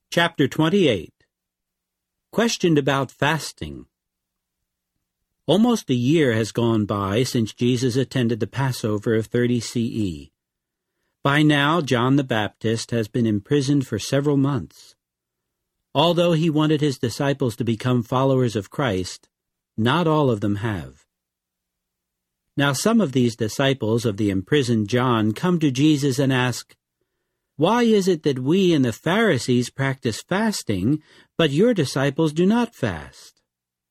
Chapter 28. Questioned about fasting. Almost a year has gone by since Jesus attended the Passover of 30 CE. By now, John the Baptist has been imprisoned for several months. Although he wanted his disciples to become followers of Christ, not all of them have. Now some of these disciples of the imprisoned John come to Jesus and ask, "Why is it that we and the Pharisees practice fasting, but your disciples do not fast?"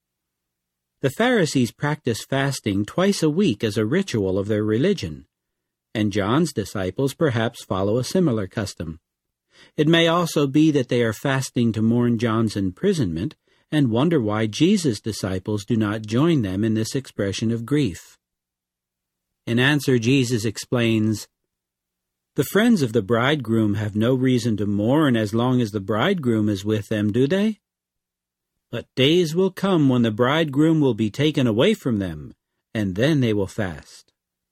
The Pharisees practice fasting twice a week as a ritual of their religion, and John's disciples perhaps follow a similar custom. It may also be that they are fasting to mourn John's imprisonment and wonder why Jesus' disciples do not join them in this expression of grief. In answer, Jesus explains, "The friends of the bridegroom have no reason to mourn as long as the bridegroom is with them, do they? But days will come when the bridegroom will be taken away from them, and then they will fast."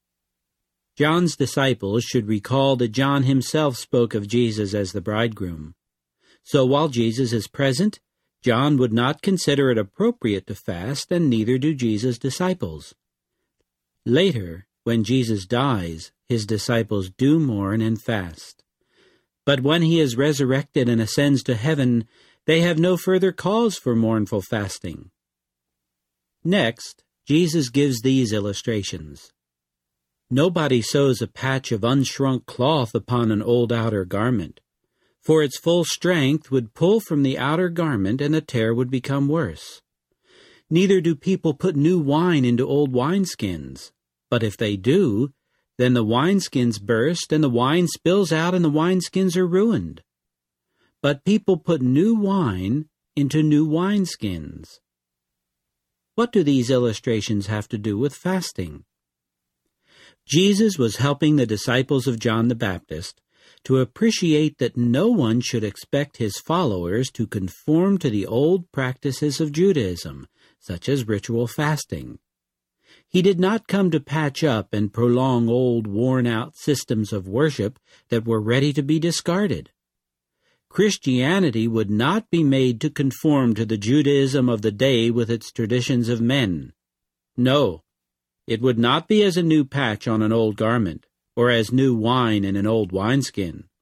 John's disciples should recall that John himself spoke of Jesus as the bridegroom. So while Jesus is present, John would not consider it appropriate to fast, and neither do Jesus' disciples. Later, when Jesus dies, his disciples do mourn and fast. But when he is resurrected and ascends to heaven, they have no further cause for mournful fasting. Next, Jesus gives these illustrations. Nobody sews a patch of unshrunk cloth upon an old outer garment, for its full strength would pull from the outer garment and the tear would become worse. Neither do people put new wine into old wineskins, but if they do, then the wineskins burst and the wine spills out and the wineskins are ruined. But people put new wine into new wineskins. What do these illustrations have to do with fasting? Jesus was helping the disciples of John the Baptist to appreciate that no one should expect his followers to conform to the old practices of Judaism, such as ritual fasting. He did not come to patch up and prolong old, worn-out systems of worship that were ready to be discarded. Christianity would not be made to conform to the Judaism of the day with its traditions of men. No, it would not be as a new patch on an old garment, or as new wine in an old wineskin.